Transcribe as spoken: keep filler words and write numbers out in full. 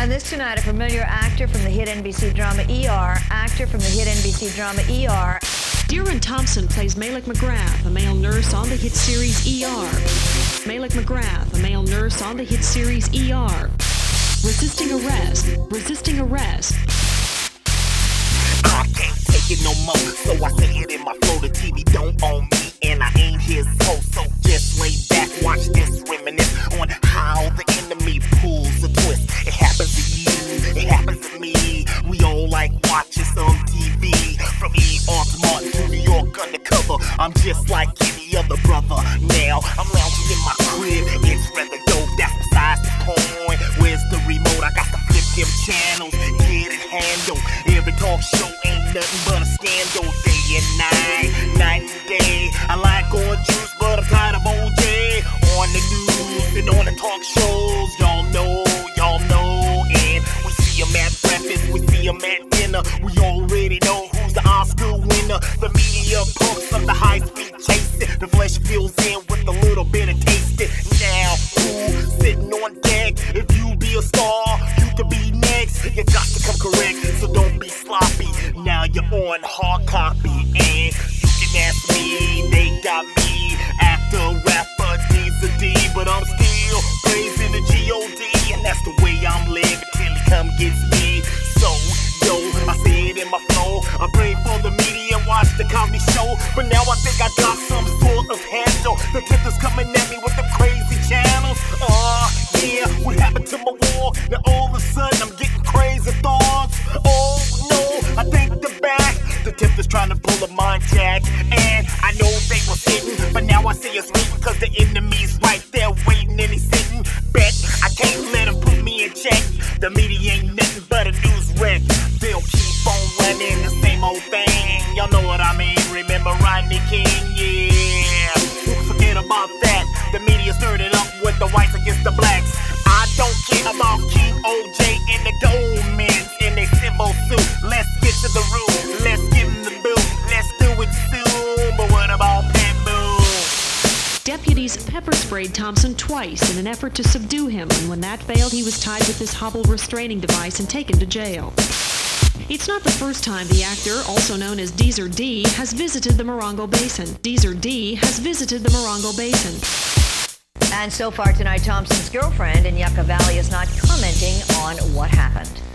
And this tonight, a familiar actor from the hit N B C drama E R, actor from the hit N B C drama E R. Deron Thompson plays Malik McGrath, a male nurse on the hit series E R. Malik McGrath, a male nurse on the hit series E R. Resisting arrest, resisting arrest. I can't take it no more, so I say it in my flow. The T V don't own me, and I ain't his host. So just lay back, watch this, reminisce on how the enemy pulls a twist. It happens to you, it happens to me. We all like watching some T V. From E R to Martin to New York undercover, I'm just like any other brother. Now I'm lounging in my crib, it's rather dope. That's besides the point. Where's the remote? I got to flip them channels, get it handled. Every talk show ain't nothing but a scandal. Day and night, night and day. I like orange juice, but I'm tired of O J. On the news and on the talk shows, y'all know, y'all know. And we see 'em at breakfast, we see 'em at dinner. We already know who's the Oscar winner. The media pumps up the high speed chasing. The flesh fills in with a little bit of tasting. Now, who's sitting on deck? If you be a star, you could be next. You got to come correct, so don't be sloppy. Now you're on hard copy, and you can ask me. They got me, actor, rapper, D's a D, but I'm still praising the G O D, and that's the way I'm living till he come gets me. So, yo, I say it in my flow. I pray for the media and watch the comedy show, but now I think I got some sort of handle. The tip is coming at me with the crazy channels. Uh, yeah, what happened to my wall? Now all of a sudden I'm getting crazy thoughts. Oh no, I think the back. The tip is trying to pull a mind jack, and I know they were sitting, but now I see it's waiting, cause the enemy's right there waiting and he's sitting. Bet I can't let him put me in check. The media ain't nothing but a news wreck. They'll keep on running the same old thing. Y'all know what I mean. Remember Rodney King? Yeah. Forget about that. The media stirred it up with the whites against the blacks. I don't care about King O J and the Goldmans in their civil suit. Let's get to the root. Let's give them the boot. Let's do it soon. But what about Pitbull? Deputies pepper sprayed Thompson twice in an effort to subdue him, and when that failed, he was tied with his Hubble restraining device and taken to jail. It's not the first time the actor, also known as Deezer D, has visited the Morongo Basin. Deezer D has visited the Morongo Basin. And so far tonight, Thompson's girlfriend in Yucca Valley is not commenting on what happened.